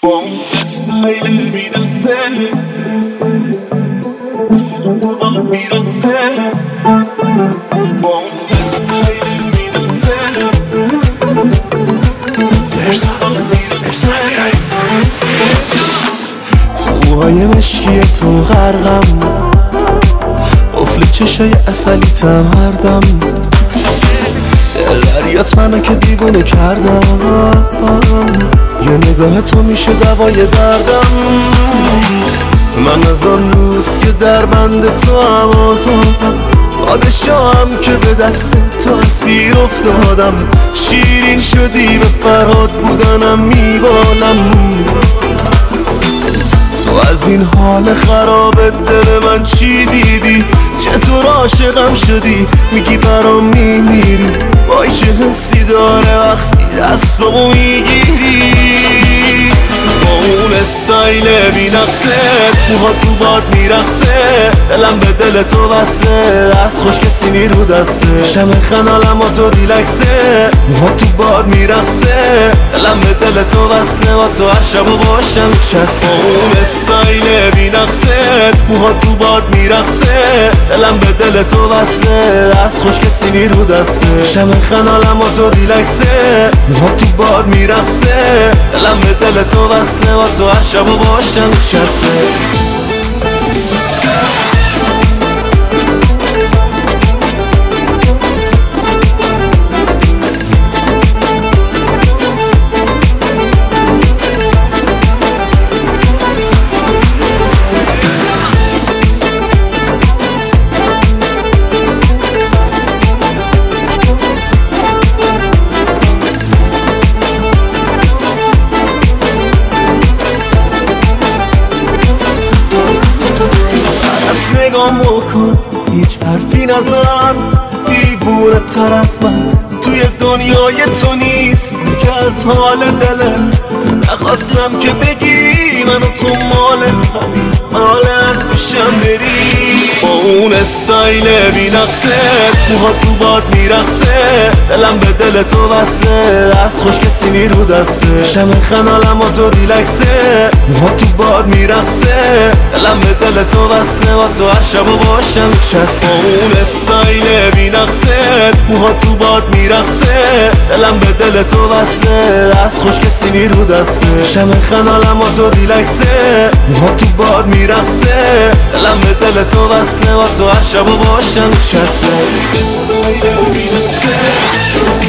با اون اسمایل میرسه تو با میرسه با اون اسمایل میرسه توهای مشکی تو غرقم قفل چشای اصلی تم هر دم دریات منو که دیوونه کردم یه نگاه تو میشه دوای دردم من از آن روز که در بند تو هم آزادم پادشاهم که به دست تو اسیر افتادم شیرین شدی به فرهاد بودنم میبالم تو از این حال خراب دل من چی دیدی چطور عاشقم شدی میگی برام میمیری وای چه حسی داره وقتی دستمو میگیری با اون استایل بی‌نقصه موها تو باد میرقصه دلم به دل تو بسته دست خوش کسی نیرو دسته شم خنالم و تو ریلکسه موها تو باد میرقصه دلم به دل تو بسته و تو هر شب و باشم چسبه اون استایل بی‌نقصه موها تو باد میرقصه دلم به دل تو بسته دست خوش کسی نیرو دسته شم خنالم و تو ریلکسه موها تو باد میرقصه دلم به دل تو بسته و تو هر شب و باشم چسبه نگام بکن هیچ حرفی نزن دیوونه تر از من توی دنیای تو نیست که از حال دلت نخواستم که بگی من و تو مال همین حال از پیشم بری با اون استایل بی‌نقصه موها تو باد میرقصه دلم به دل تو بسته دست خوش کسی نیرو دسته شم خنالم و تو ریلکسه موها تو باد میرقصه دلم به دل تو بسته و تو هر شب و باشم چسبه اون استایل بی‌نقصه موها تو باد میرقصه دلم به دل تو بسته دست خوش کسی نیرو دسته شم خنالم و تو ریلکسه موها تو باد میرقصه دلم به دل تو بسته و تو هر شب و باشم چسبه